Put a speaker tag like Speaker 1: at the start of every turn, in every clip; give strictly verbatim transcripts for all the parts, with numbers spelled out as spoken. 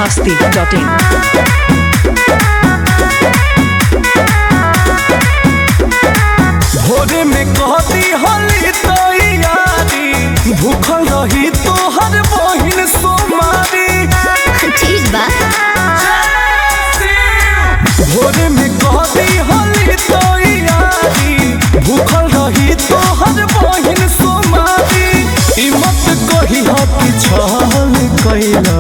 Speaker 1: masti dot in.
Speaker 2: भोरे में कहती होली तो यारी भूखल रही तो हर बहिन सोमारी।
Speaker 3: ठीक बा।
Speaker 2: भोरे में कहती होली तो यारी भूखल रही तो हर बहिन सोमारी। ई मत कही हो कि छल कइला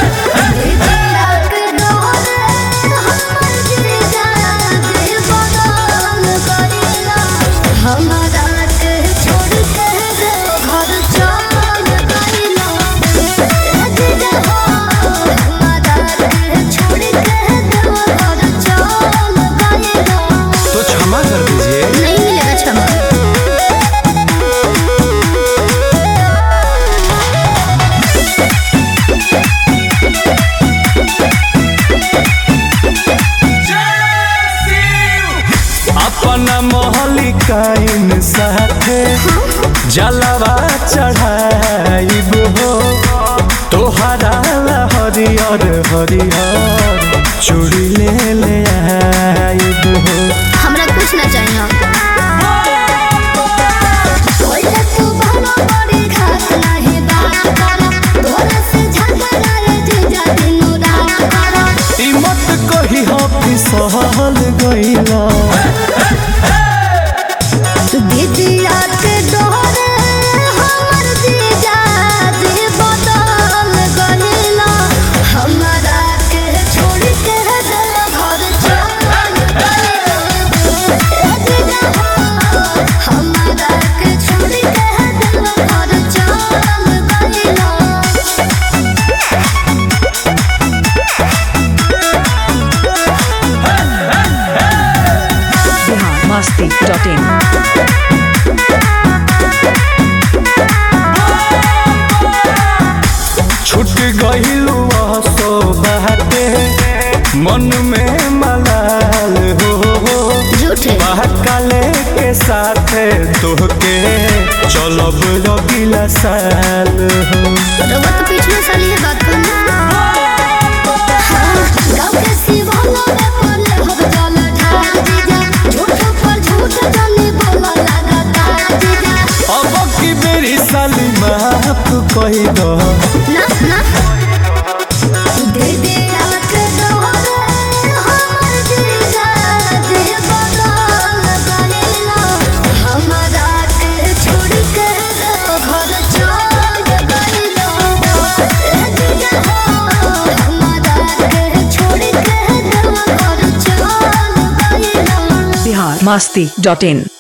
Speaker 2: तो क्षमा कर दीजिए।
Speaker 3: नहीं मिलेगा क्षमा।
Speaker 2: अपना महलिकाइन साथे जलवा चढ़ाइब हो तोहरा हरियर हरियर चूड़ी ले ले आइब हो।
Speaker 3: हमरा कुछ ना चाहिए।
Speaker 2: ई मत कही हो कि सहल गइला
Speaker 1: masti dot in.
Speaker 2: छूट गइलू सो बाटे मन में मलाल हो
Speaker 3: झूठे
Speaker 2: बहकाले के साथे तोहके चलब रगिला साल हो।
Speaker 3: रवा तो पिछले साल ये बात करना। गाँव के सिवाला में पले हो जल ढाल जीजा झूठ पर झूठ जाने बोला लगातार जीजा।
Speaker 2: अब की बेरी साली माफ कही दो
Speaker 3: ना ना दे दे आके दोहरे हमर जीजा दे बदल गइला हमरा के छोड़ के घर चल गइला जीजा हमरा के छोड़ के घर चल गइला।
Speaker 1: Bihar masti dot in.